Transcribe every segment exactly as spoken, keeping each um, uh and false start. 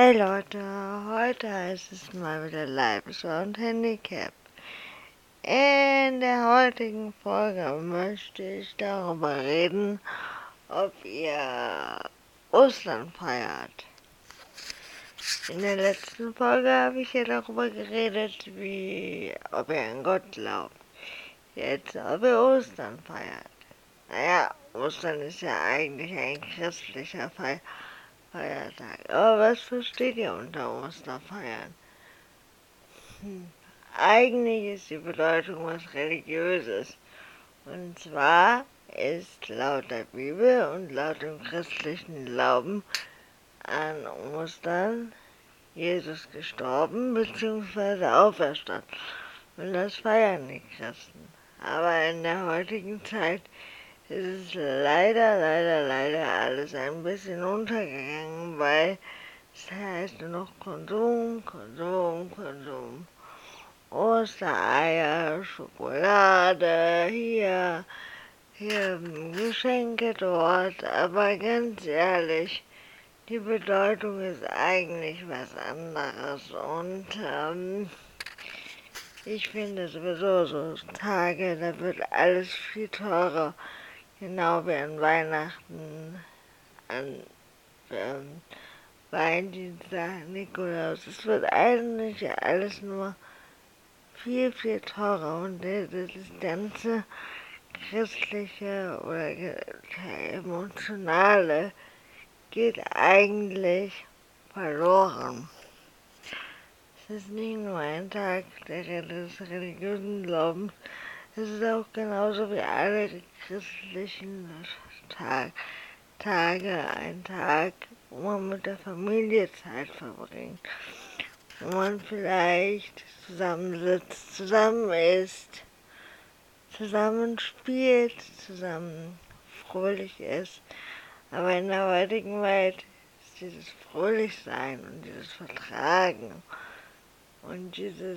Hey Leute, heute heißt es mal wieder Leibesschau und Handicap. In der heutigen Folge möchte ich darüber reden, ob ihr Ostern feiert. In der letzten Folge habe ich ja darüber geredet, wie, ob ihr an Gott glaubt. Jetzt, ob ihr Ostern feiert. Naja, Ostern ist ja eigentlich ein christlicher Feier. Feiertag. Aber was versteht ihr unter Osterfeiern? Hm. Eigentlich ist die Bedeutung was Religiöses. Und zwar ist laut der Bibel und laut dem christlichen Glauben an Ostern Jesus gestorben bzw. auferstanden. Und das feiern die Christen. Aber in der heutigen Zeit ist es leider, leider, leider alles ein bisschen untergegangen, weil es heißt nur noch Konsum, Konsum, Konsum. Ostereier, Schokolade, hier, hier Geschenke dort, aber ganz ehrlich, die Bedeutung ist eigentlich was anderes und ähm, ich finde sowieso so Tage, da wird alles viel teurer. Genau wie an Weihnachten, an ähm, Valentinstag, Nikolaus. Es wird eigentlich alles nur viel, viel teurer und das ganze christliche oder emotionale geht eigentlich verloren. Es ist nicht nur ein Tag des religiösen Glaubens, es ist auch genauso wie alle christlichen Tag, Tage ein Tag, wo man mit der Familie Zeit verbringt, wo man vielleicht zusammensitzt, zusammen isst, zusammen spielt, zusammen fröhlich ist. Aber in der heutigen Welt ist dieses Fröhlichsein und dieses Vertragen und dieses,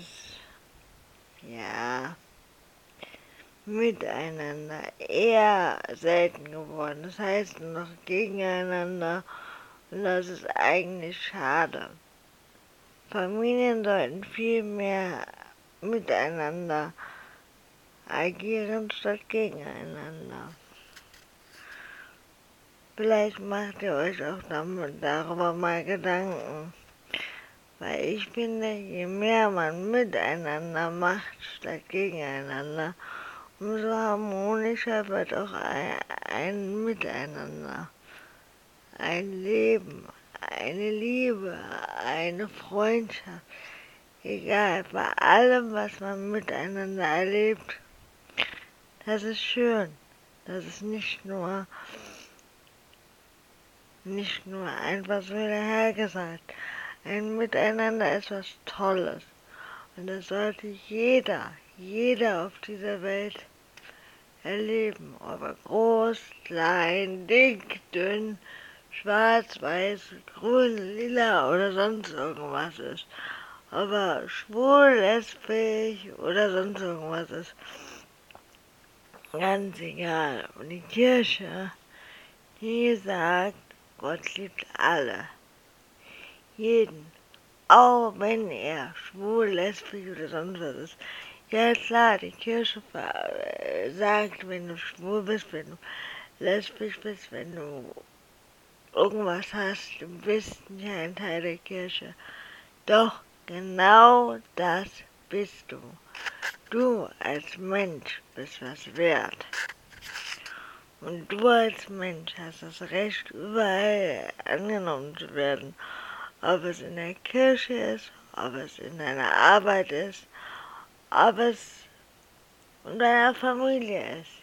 ja, Miteinander eher selten geworden. Das heißt nur noch gegeneinander und das ist eigentlich schade. Familien sollten viel mehr miteinander agieren statt gegeneinander. Vielleicht macht ihr euch auch damit, darüber mal Gedanken. Weil ich finde, je mehr man miteinander macht statt gegeneinander, umso harmonischer wird auch ein, ein Miteinander, ein Leben, eine Liebe, eine Freundschaft. Egal, bei allem, was man miteinander erlebt, das ist schön. Das ist nicht nur, nicht nur einfach so dahergesagt. Ein Miteinander ist was Tolles. Und das sollte jeder, jeder auf dieser Welt erleben. Ob er groß, klein, dick, dünn, schwarz, weiß, grün, lila oder sonst irgendwas ist. Ob er schwul, lesbisch oder sonst irgendwas ist. Ganz egal. Und die Kirche, die sagt, Gott liebt alle. Jeden. Auch wenn er schwul, lesbisch oder sonst was ist. Ja klar, die Kirche sagt, wenn du schwul bist, wenn du lesbisch bist, wenn du irgendwas hast, du bist nicht ein Teil der Kirche. Doch genau das bist du. Du als Mensch bist was wert. Und du als Mensch hast das Recht, überall angenommen zu werden. Ob es in der Kirche ist, ob es in deiner Arbeit ist, ob es in deiner Familie ist.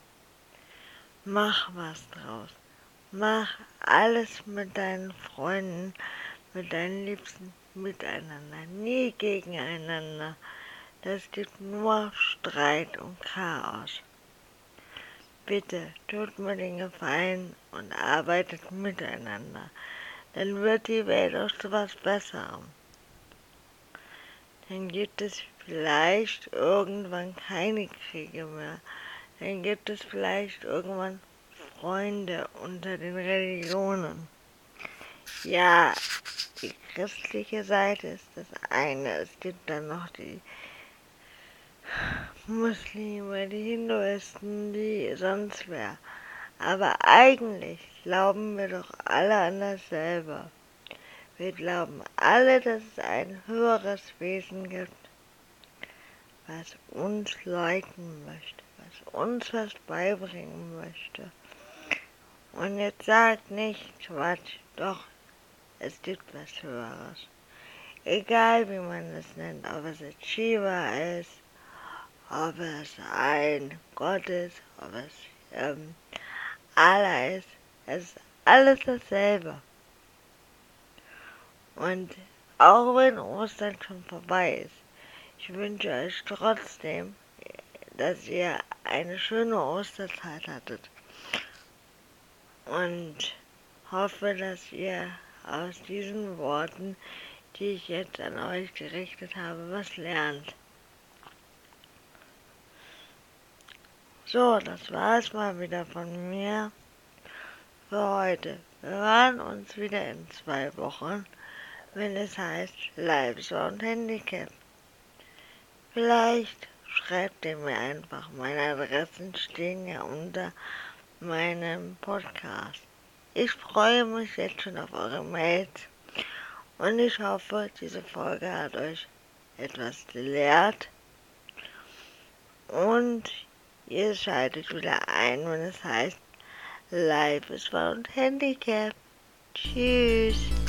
Mach was draus. Mach alles mit deinen Freunden, mit deinen Liebsten miteinander, nie gegeneinander. Das gibt nur Streit und Chaos. Bitte tut mir den Gefallen und arbeitet miteinander. Dann wird die Welt auch zu was Besserem. Dann gibt es vielleicht irgendwann keine Kriege mehr. Dann gibt es vielleicht irgendwann Freunde unter den Religionen. Ja, die christliche Seite ist das eine. Es gibt dann noch die Muslime, die Hinduisten, die sonst wer. Aber eigentlich glauben wir doch alle an dasselbe. Wir glauben alle, dass es ein höheres Wesen gibt, was uns leiten möchte, was uns was beibringen möchte. Und jetzt sagt nicht Quatsch, doch, es gibt was Höheres. Egal wie man es nennt, ob es jetzt Shiva ist, ob es ein Gott ist, ob es ähm, Allah ist, es ist alles dasselbe. Und auch wenn Ostern schon vorbei ist, ich wünsche euch trotzdem, dass ihr eine schöne Osterzeit hattet und hoffe, dass ihr aus diesen Worten, die ich jetzt an euch gerichtet habe, was lernt. So, das war es mal wieder von mir für heute. Wir hören uns wieder in zwei Wochen, wenn es heißt Live-Sound Handicap. Vielleicht schreibt ihr mir einfach, meine Adressen stehen ja unter meinem Podcast. Ich freue mich jetzt schon auf eure Mails und ich hoffe, diese Folge hat euch etwas gelehrt und ihr schaltet wieder ein, wenn es heißt Live is Found Handicap. Tschüss.